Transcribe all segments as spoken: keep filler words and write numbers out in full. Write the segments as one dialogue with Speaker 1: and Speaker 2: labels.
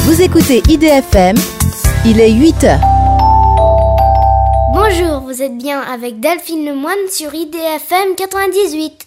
Speaker 1: Vous écoutez I D F M, il est huit heures.
Speaker 2: Bonjour, vous êtes bien avec Delphine Lemoine sur I D F M quatre-vingt-dix-huit.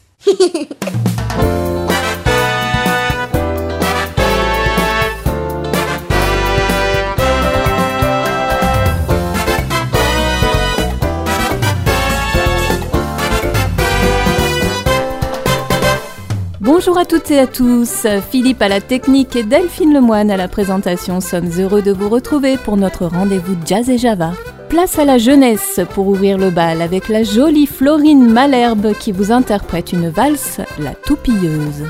Speaker 3: Bonjour à toutes et à tous, Philippe à la technique et Delphine Lemoine à la présentation. Sommes heureux de vous retrouver pour notre rendez-vous Jazz et Java. Place à la jeunesse pour ouvrir le bal avec la jolie Florine Malherbe qui vous interprète une valse, la Toupilleuse.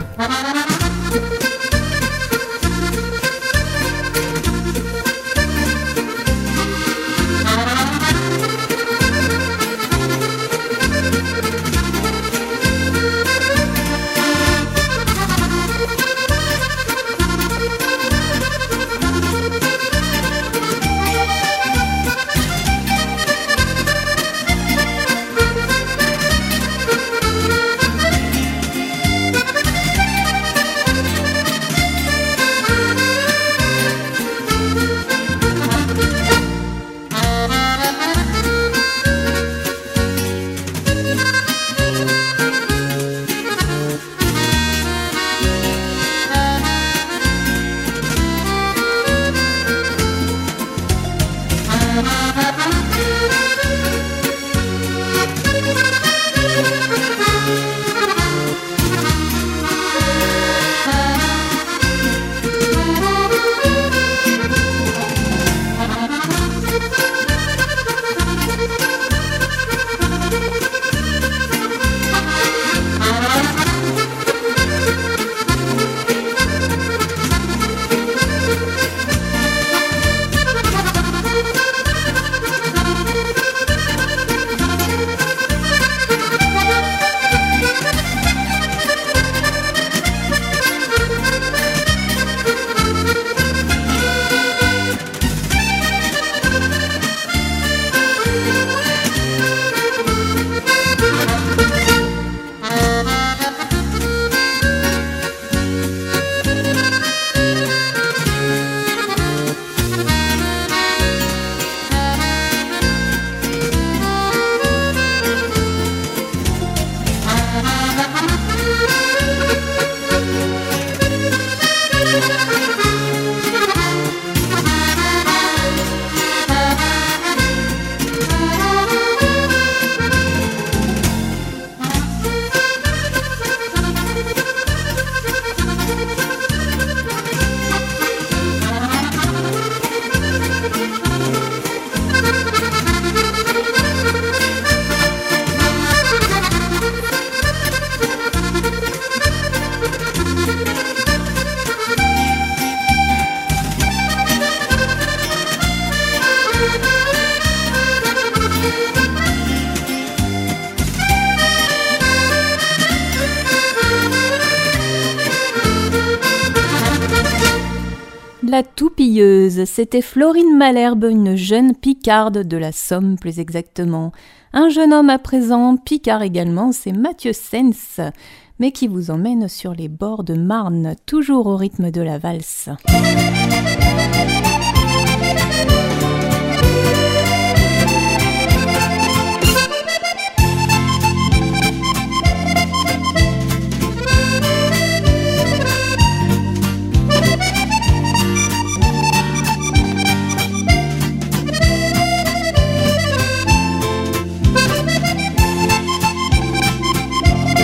Speaker 3: La Toupilleuse, c'était Florine Malherbe, une jeune picarde de la Somme plus exactement. Un jeune homme à présent, picard également, c'est Mathieu Sens, mais qui vous emmène sur les bords de Marne, toujours au rythme de la valse.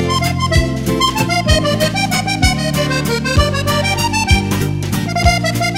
Speaker 4: Thank you.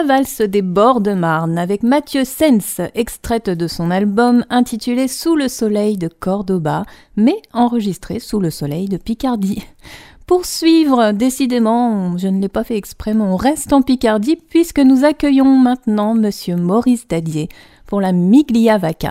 Speaker 3: valse des bords de Marne avec Mathieu Sens, extraite de son album intitulé Sous le soleil de Cordoba, mais enregistré sous le soleil de Picardie. Pour suivre, décidément, je ne l'ai pas fait exprès, mais on reste en Picardie puisque nous accueillons maintenant Monsieur Maurice Dadier pour la Miglia Vaca.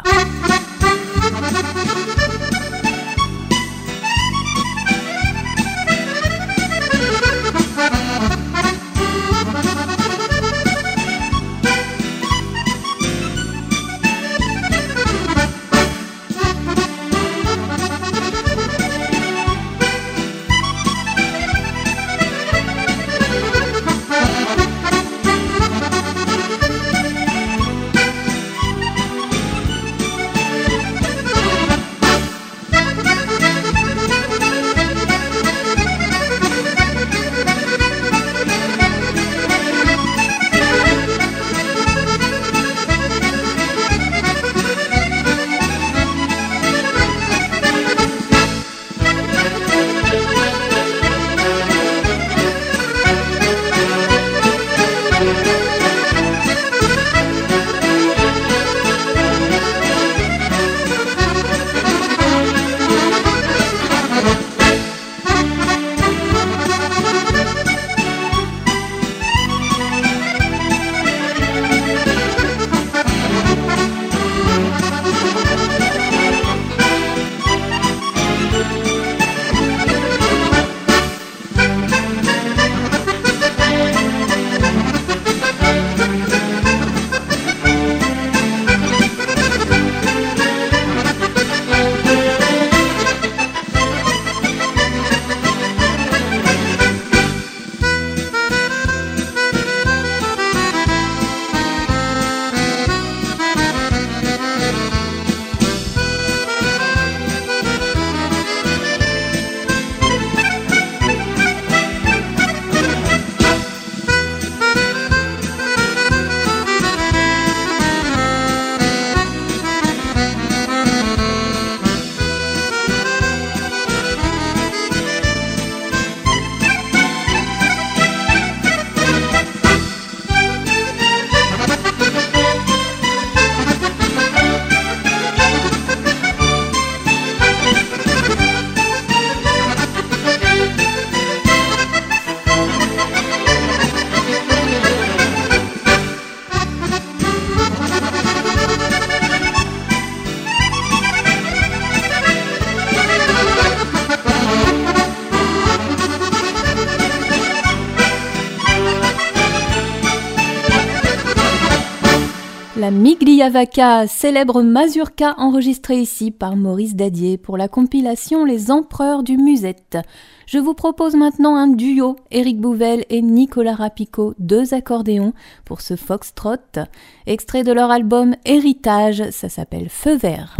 Speaker 3: La Miglia Vaca, célèbre mazurka enregistrée ici par Maurice Dadier pour la compilation Les Empereurs du Musette. Je vous propose maintenant un duo, Éric Bouvel et Nicolas Rapico, deux accordéons, pour ce foxtrot, extrait de leur album Héritage, ça s'appelle Feu Vert.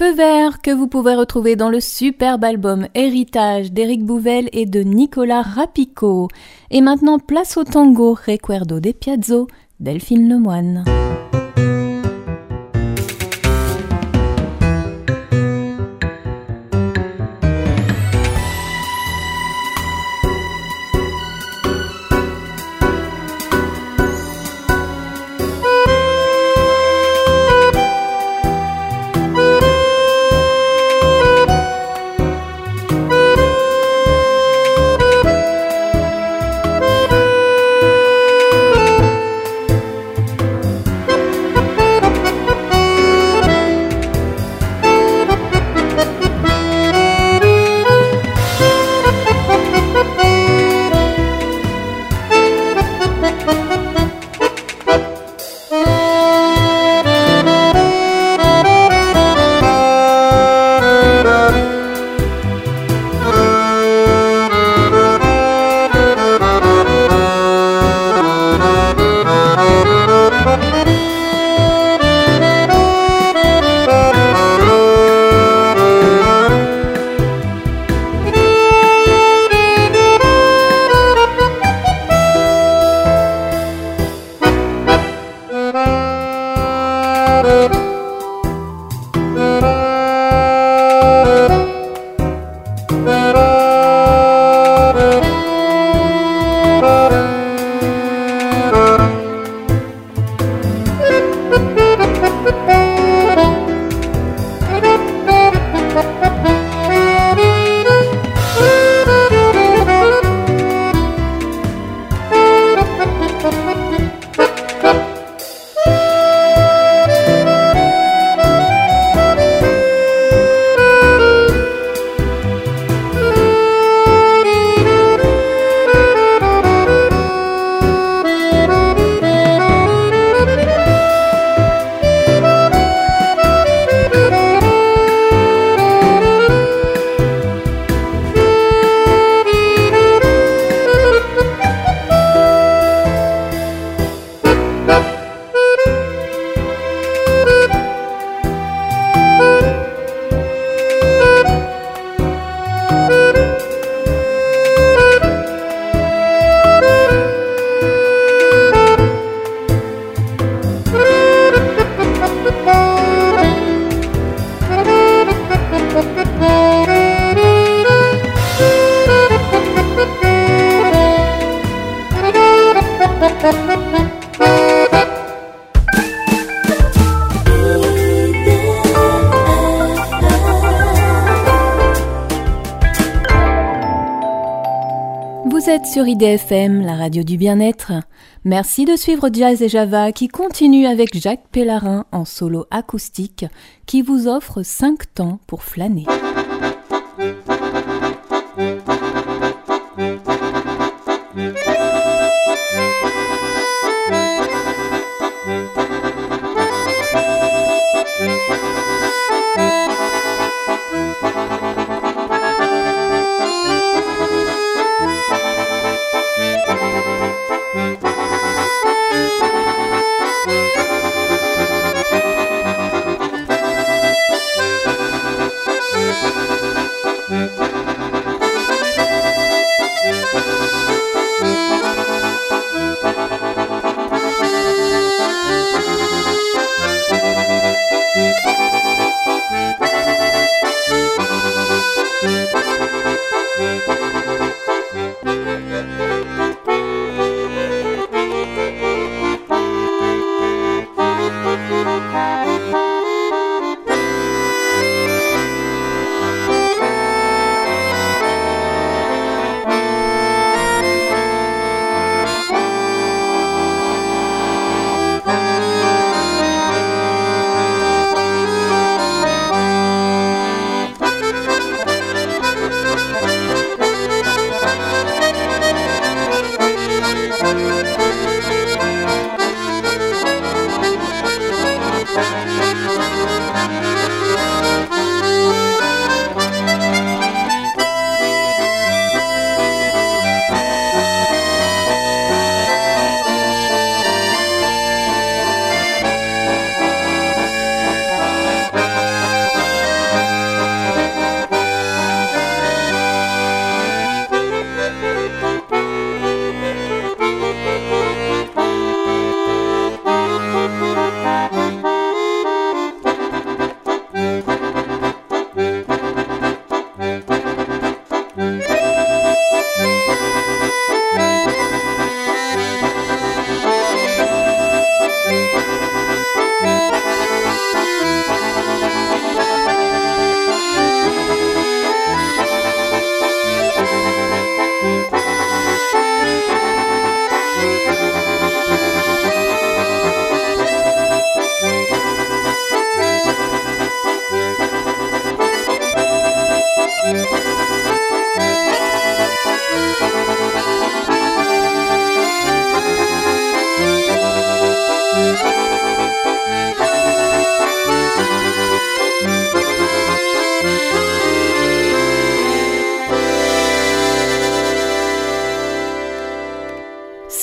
Speaker 3: Feu vert que vous pouvez retrouver dans le superbe album Héritage d'Éric Bouvel et de Nicolas Rapico. Et maintenant, place au tango Recuerdo de Piazzo, Delphine Lemoine. Vous êtes sur I D F M, la radio du bien-être. Merci de suivre Jazz et Java qui continue avec Jacques Pellarin en solo acoustique qui vous offre cinq temps pour flâner.
Speaker 4: We'll be right back.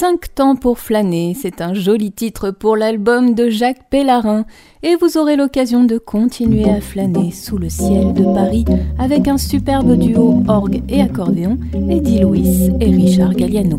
Speaker 3: Cinq temps pour flâner, c'est un joli titre pour l'album de Jacques Pellarin et vous aurez l'occasion de continuer à flâner sous le ciel de Paris avec un superbe duo orgue et accordéon, Eddie Louis et Richard Galliano.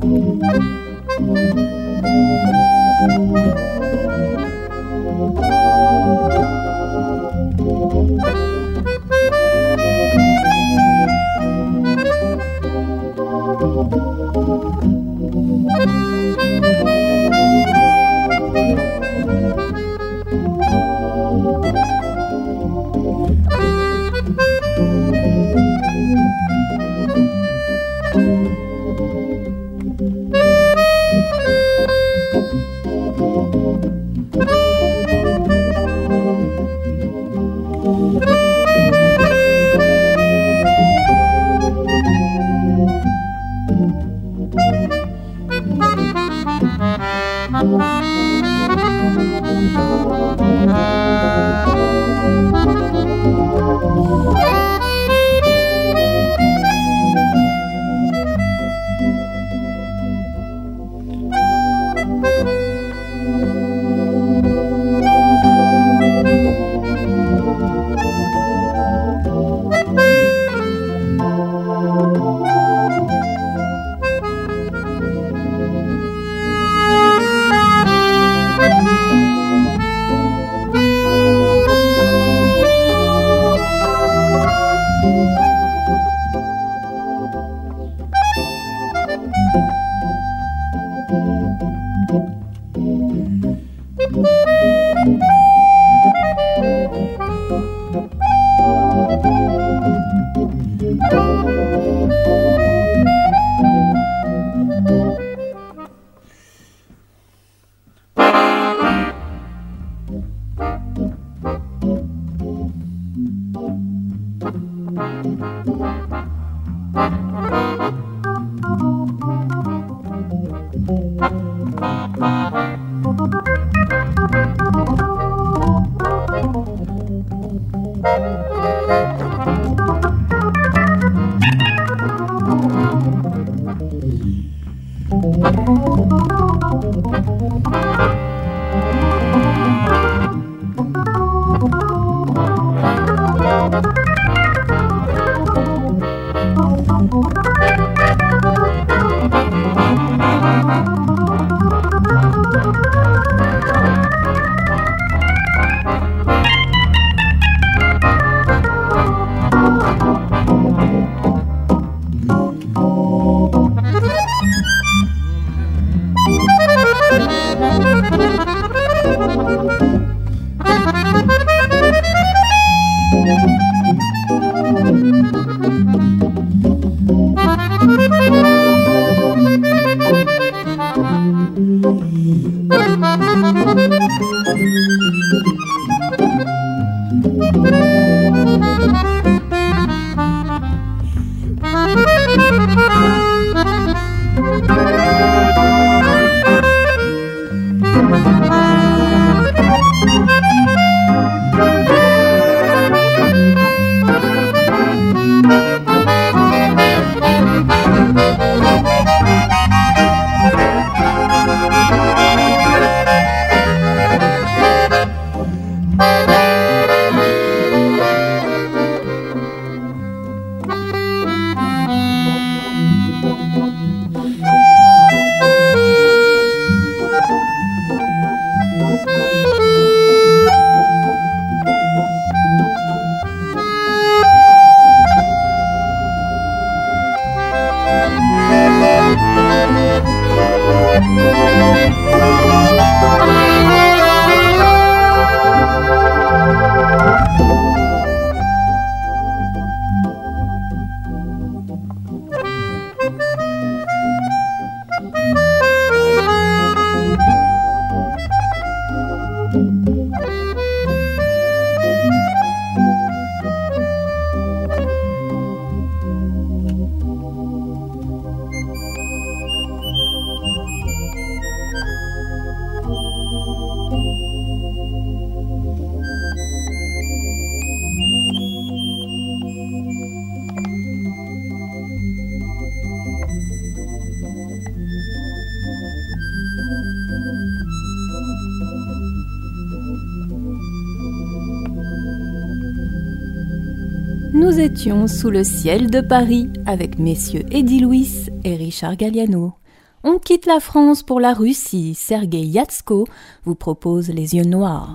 Speaker 3: Nous étions sous le ciel de Paris avec messieurs Eddie Louis et Richard Galliano. On quitte la France pour la Russie. Sergueï Yatsko vous propose Les yeux noirs.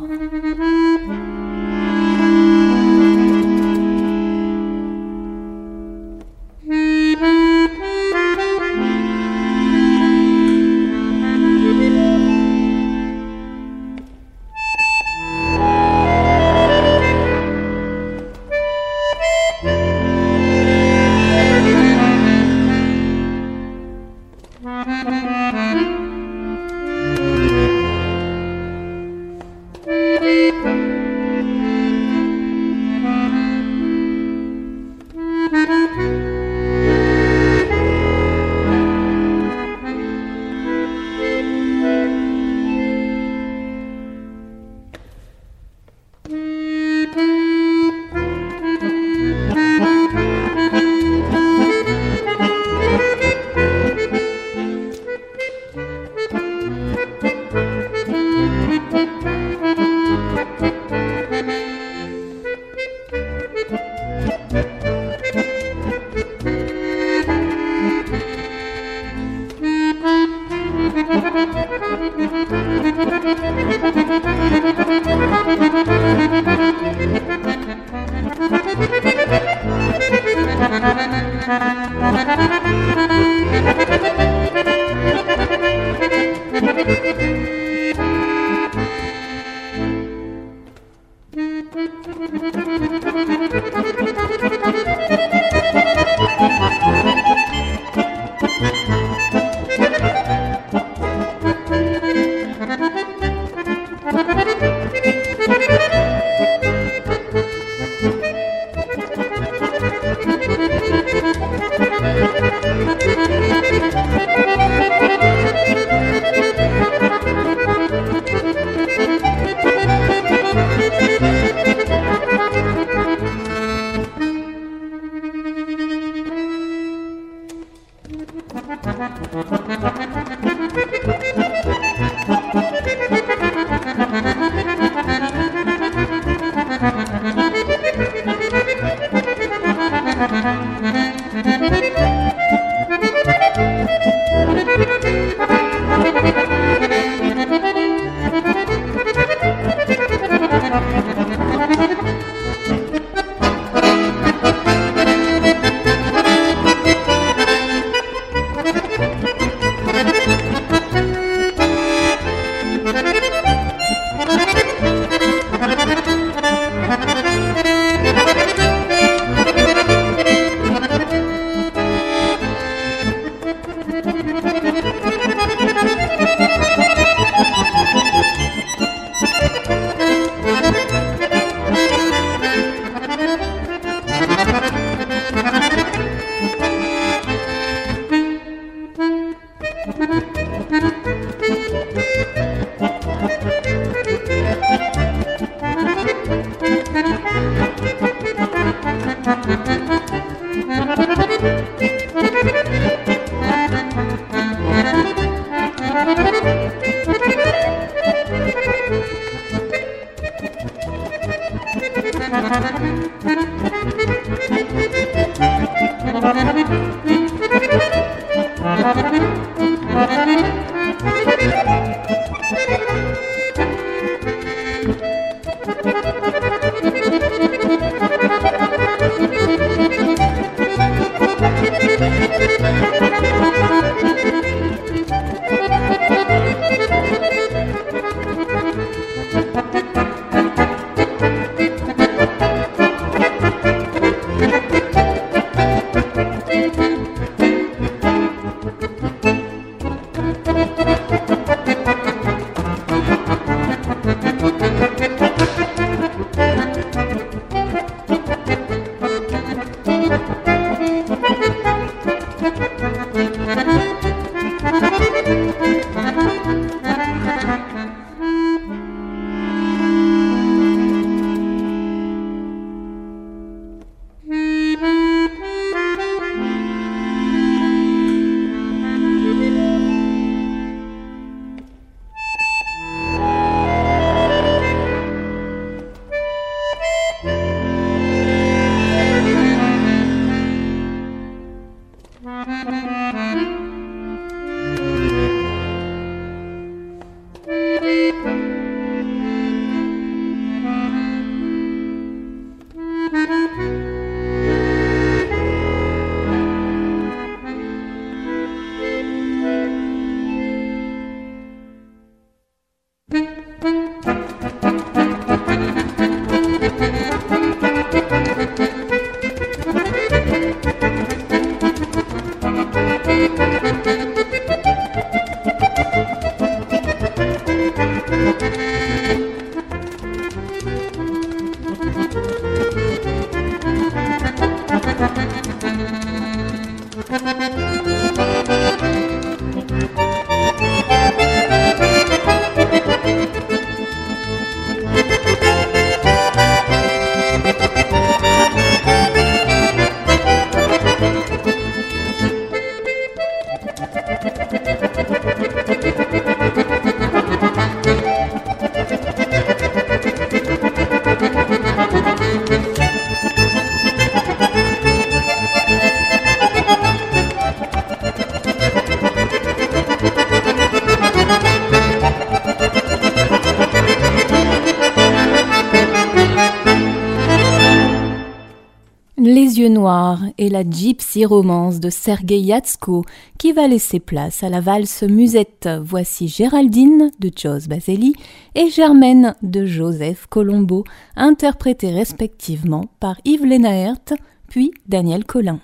Speaker 3: Les yeux noirs et la gypsy romance de Sergueï Yatsko qui va laisser place à la valse musette. Voici Géraldine de Jos Baseli et Germaine de Joseph Colombo, interprétées respectivement par Yves Lenaert puis Daniel Colin.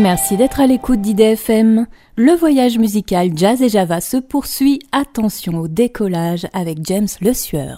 Speaker 3: merci d'être à l'écoute d'I D F M. Le voyage musical Jazz et Java se poursuit. Attention au décollage avec James Le Sueur.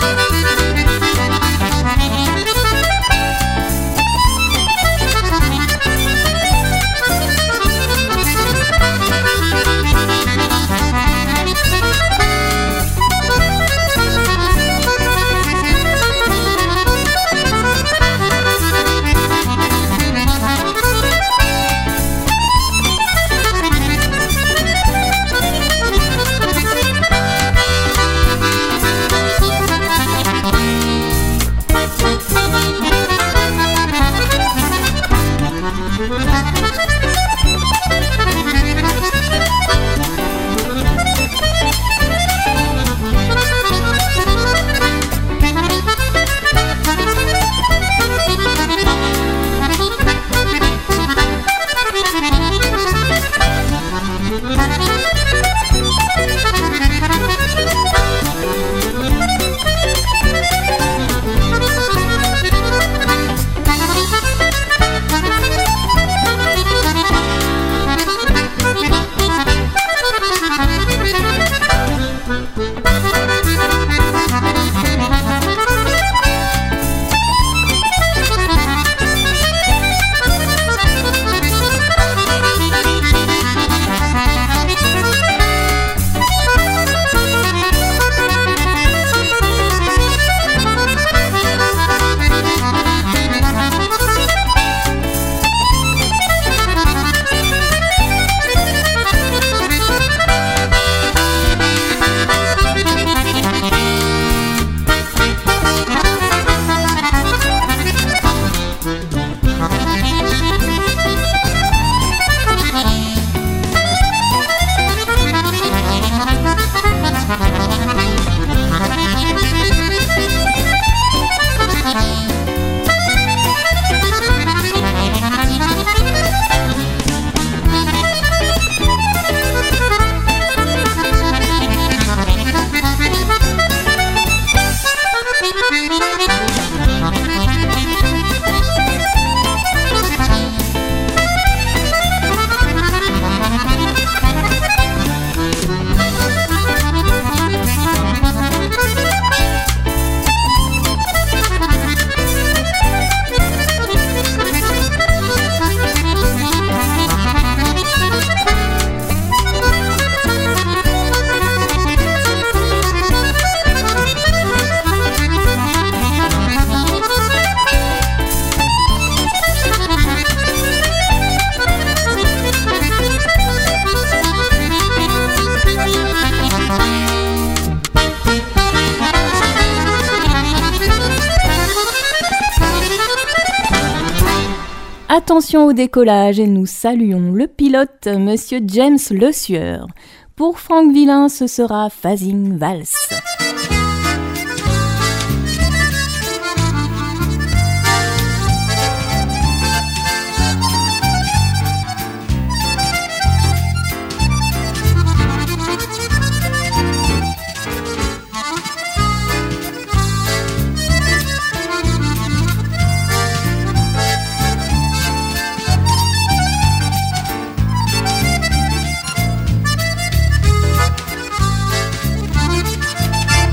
Speaker 3: Attention au décollage et nous saluons le pilote, Monsieur James Le Sueur. Pour Franck Villain, ce sera Phasing Valse.
Speaker 4: Thank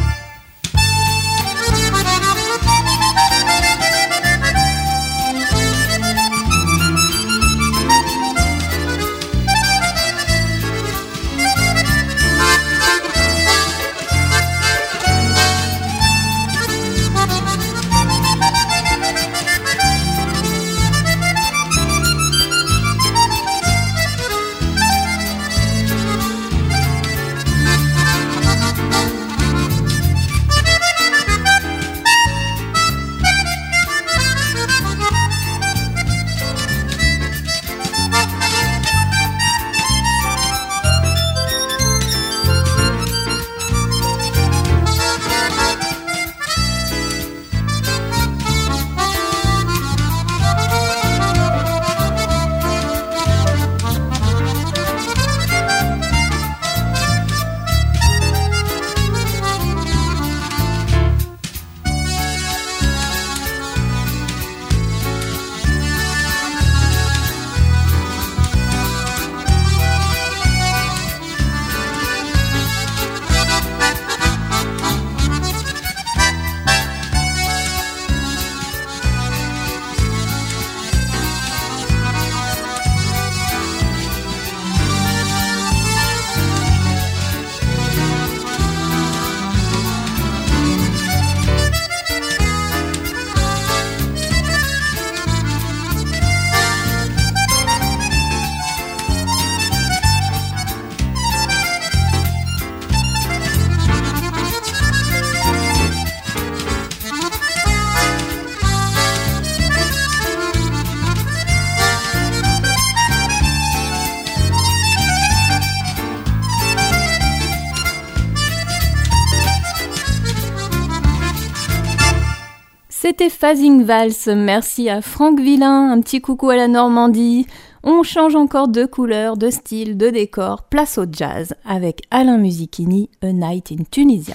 Speaker 3: C'était Phasing Vals, merci à Franck Villain, un petit coucou à la Normandie. On change encore de couleur, de style, de décor, place au jazz avec Alain Musichini, A Night in Tunisia.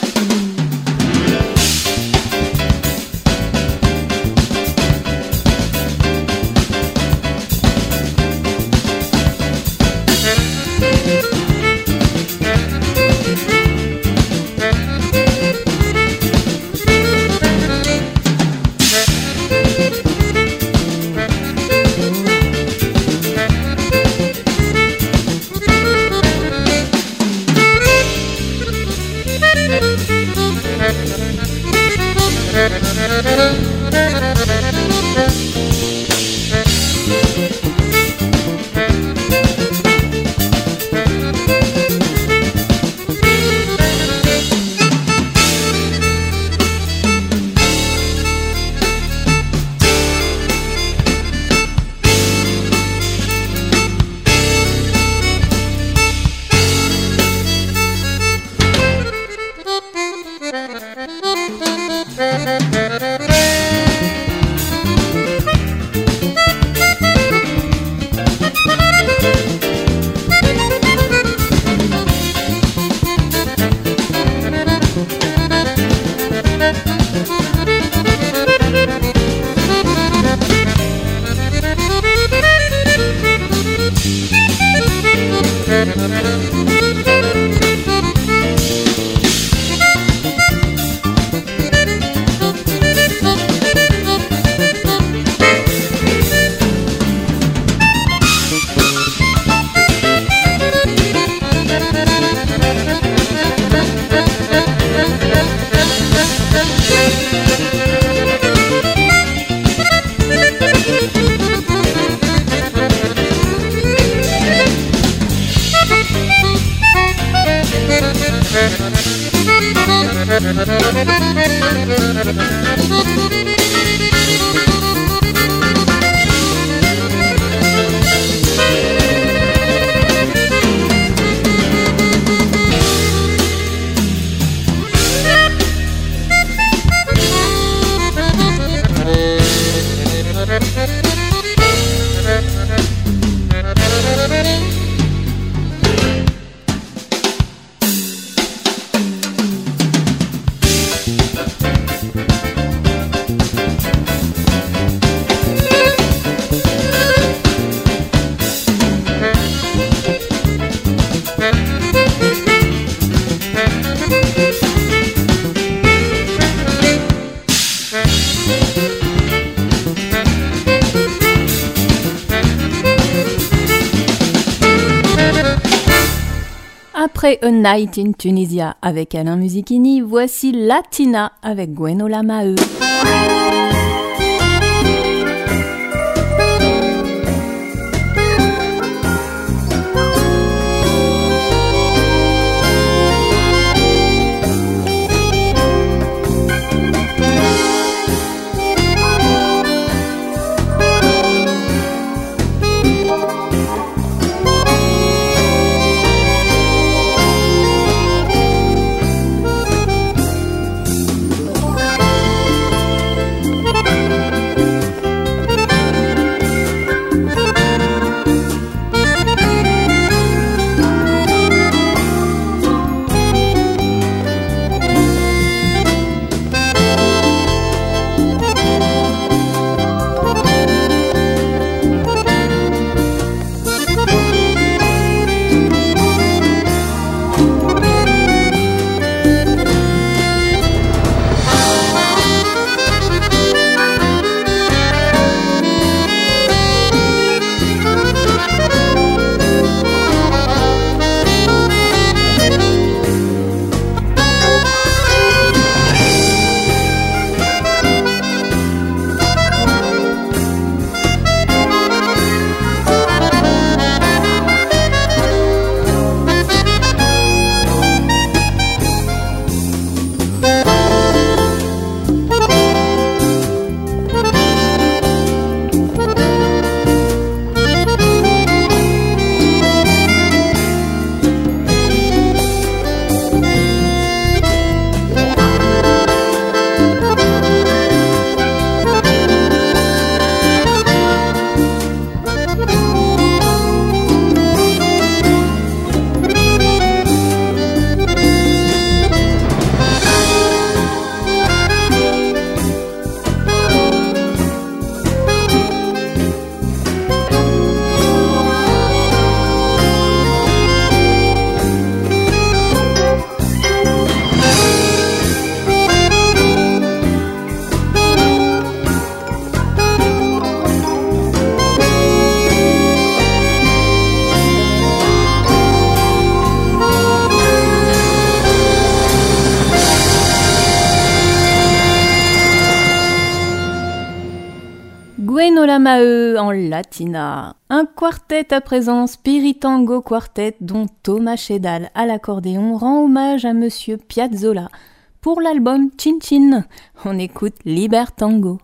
Speaker 3: Après A Night in Tunisia avec Alain Musichini, voici Latina avec Gwenola Maheu. Manola Maheu en latina. Un quartet à présent, Spirit Tango Quartet, dont Thomas Chédal à l'accordéon rend hommage à Monsieur Piazzolla. Pour l'album Chin Chin, on écoute Liber Tango.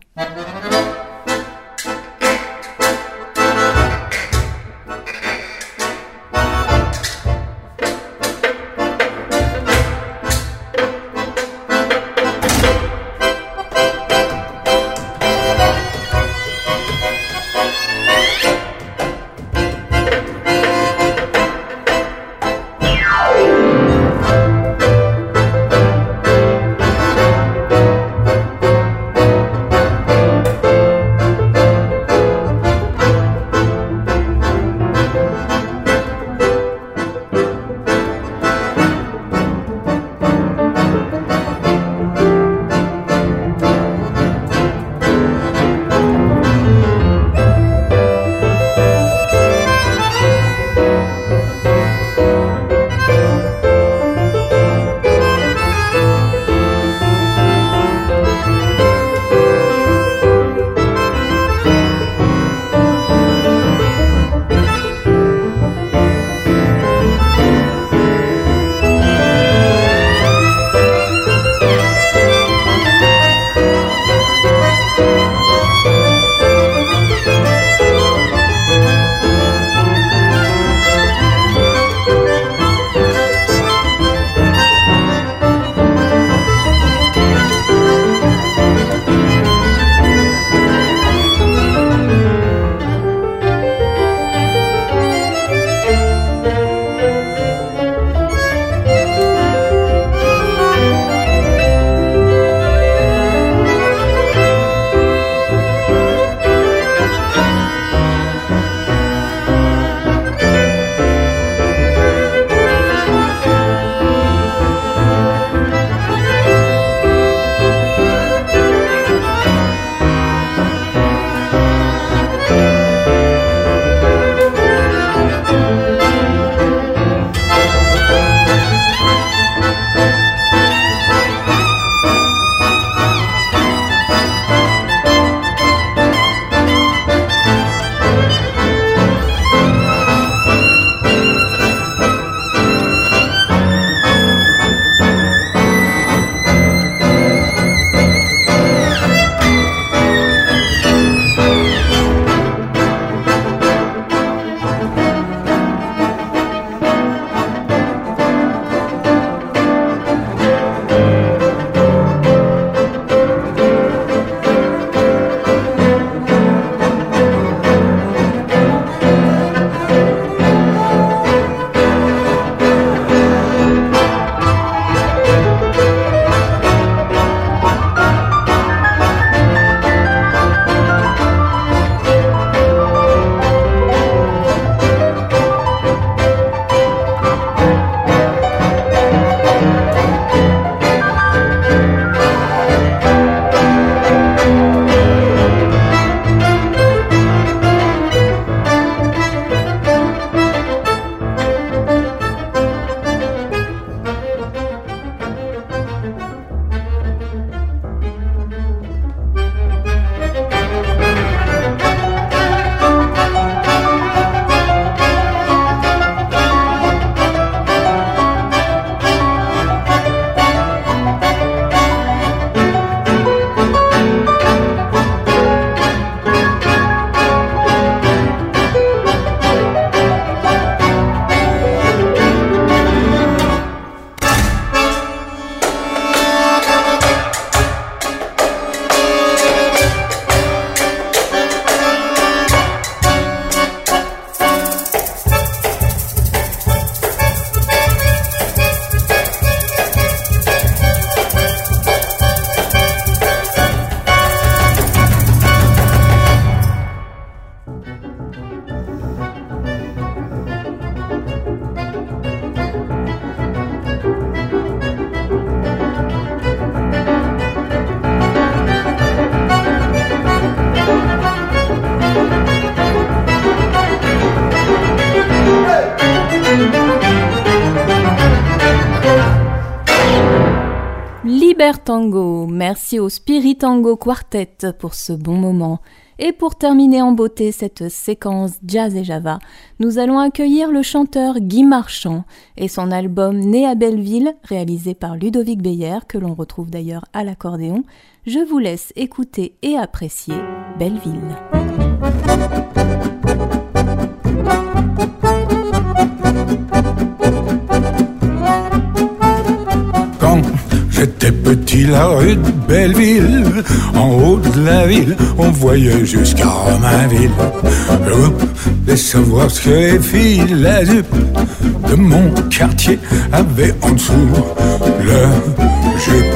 Speaker 3: Liber Tango, merci au Spirit Tango Quartet pour ce bon moment. Et pour terminer en beauté cette séquence Jazz et Java, nous allons accueillir le chanteur Guy Marchand et son album Né à Belleville, réalisé par Ludovic Beyer, que l'on retrouve d'ailleurs à l'accordéon. Je vous laisse écouter et apprécier Belleville.
Speaker 4: Quand j'étais petit, la rue de Belleville, en haut de la ville, on voyait jusqu'à Romainville. Je voulais savoir ce que les filles, la jupe de mon quartier avaient en dessous le jupe.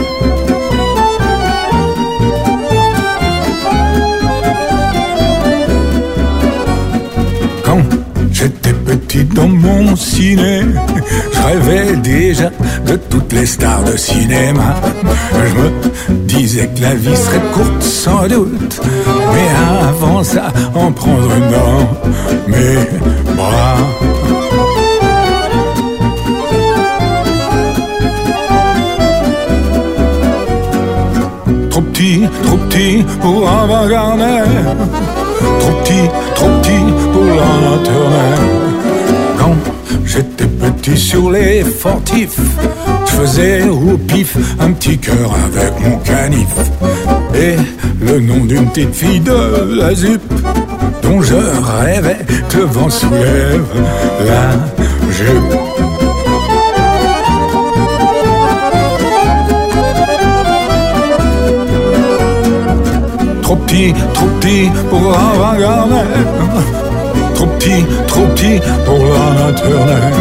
Speaker 4: Quand j'étais petit dans mon ciné, je rêvais déjà de toutes les stars de cinéma. Je me disais que la vie serait courte sans doute, mais avant ça, en prendre une dans mes bras. Trop petit, trop petit pour un Gardner, trop petit, trop petit pour la maternelle. Quand j'étais petit sur les fortifs, je faisais au pif un petit cœur avec mon canif. Et le nom d'une petite fille de la zup, dont je rêvais que le vent soulève la jupe. Trop petit, trop petit pour un Gardner, trop petit, trop petit pour la maternelle.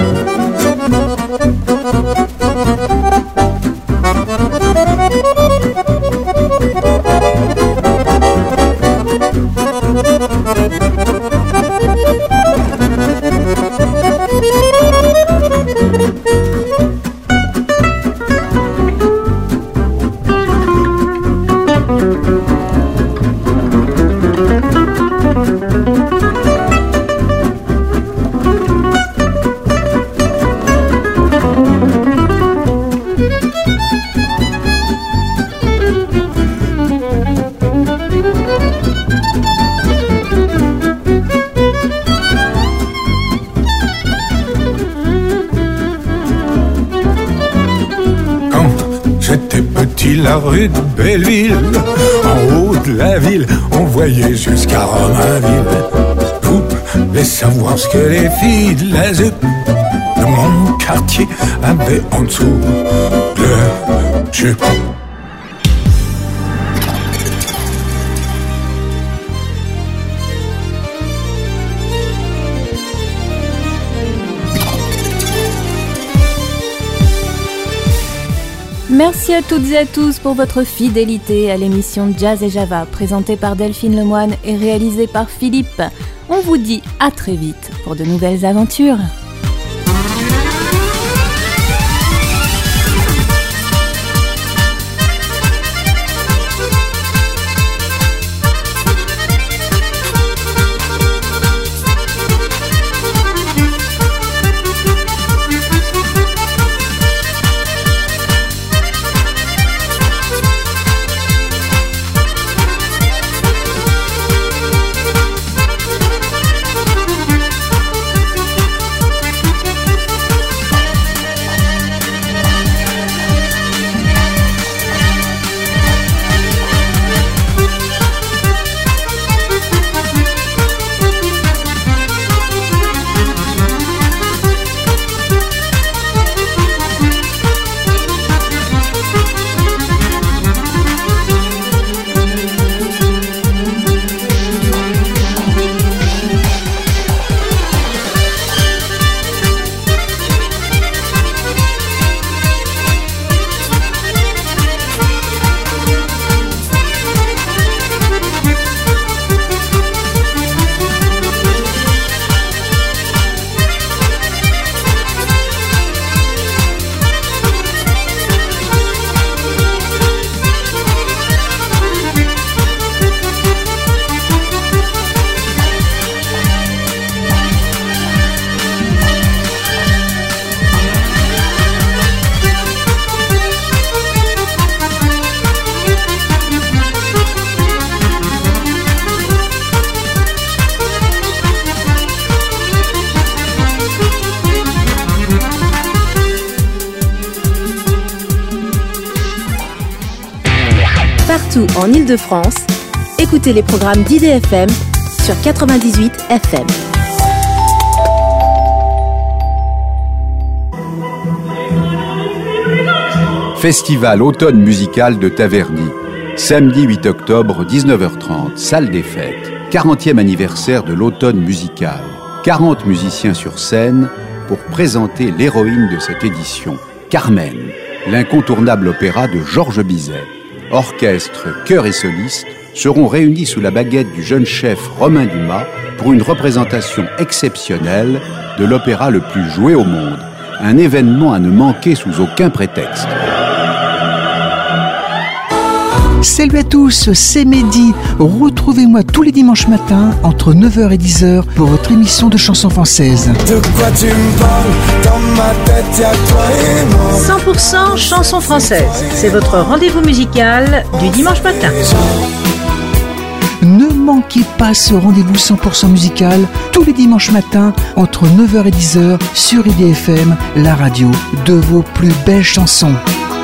Speaker 4: La rue de Belleville, en haut de la ville, on voyait jusqu'à Romainville. Vous voulez savoir ce que les filles de la zup de mon quartier avaient en dessous le jupe.
Speaker 3: Merci à toutes et à tous pour votre fidélité à l'émission Jazz et Java, présentée par Delphine Lemoine et réalisée par Philippe. On vous dit à très vite pour de nouvelles aventures.
Speaker 1: partout en Île-de-France, écoutez les programmes d'I D F M sur quatre-vingt-dix-huit F M.
Speaker 5: Festival automne musical de Taverny. Samedi huit octobre, dix-neuf heures trente, salle des fêtes. quarantième anniversaire de l'automne musical. quarante musiciens sur scène pour présenter l'héroïne de cette édition, Carmen, l'incontournable opéra de Georges Bizet. Orchestre, chœur et solistes seront réunis sous la baguette du jeune chef Romain Dumas pour une représentation exceptionnelle de l'opéra le plus joué au monde. Un événement à ne manquer sous aucun prétexte.
Speaker 6: Salut à tous, c'est Mehdi. Retrouvez-moi tous les dimanches matins entre neuf heures et dix heures pour votre émission de chansons françaises.
Speaker 7: De quoi tu me parles? Dans ma tête, y'a toi et moi.
Speaker 8: cent pour cent chansons françaises. C'est votre rendez-vous musical du dimanche matin.
Speaker 6: Ne manquez pas ce rendez-vous cent pour cent musical tous les dimanches matins entre neuf heures et dix heures sur I D F M, la radio de vos plus belles chansons.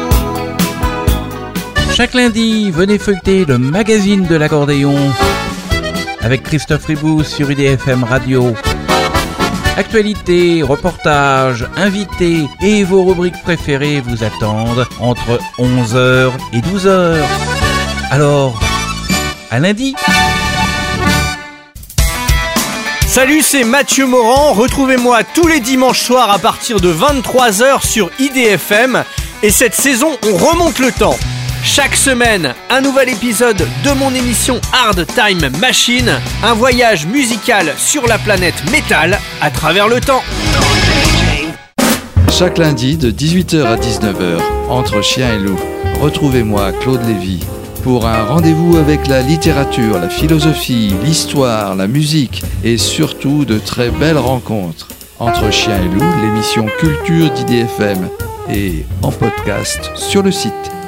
Speaker 9: Chaque lundi, venez feuilleter le magazine de l'accordéon avec Christophe Ribou sur I D F M Radio. Actualités, reportages, invités et vos rubriques préférées vous attendent entre onze heures et douze heures. Alors, à lundi.
Speaker 10: Salut, c'est Mathieu Morand. Retrouvez-moi tous les dimanches soirs à partir de vingt-trois heures sur I D F M. Et cette saison, on remonte le temps. Chaque semaine, un nouvel épisode de mon émission Hard Time Machine, un voyage musical sur la planète métal à travers le temps.
Speaker 11: Chaque lundi de dix-huit heures à dix-neuf heures, entre chien et loup, retrouvez-moi Claude Lévy pour un rendez-vous avec la littérature, la philosophie, l'histoire, la musique et surtout de très belles rencontres. Entre chien et loup, l'émission Culture d'I D F M et en podcast sur le site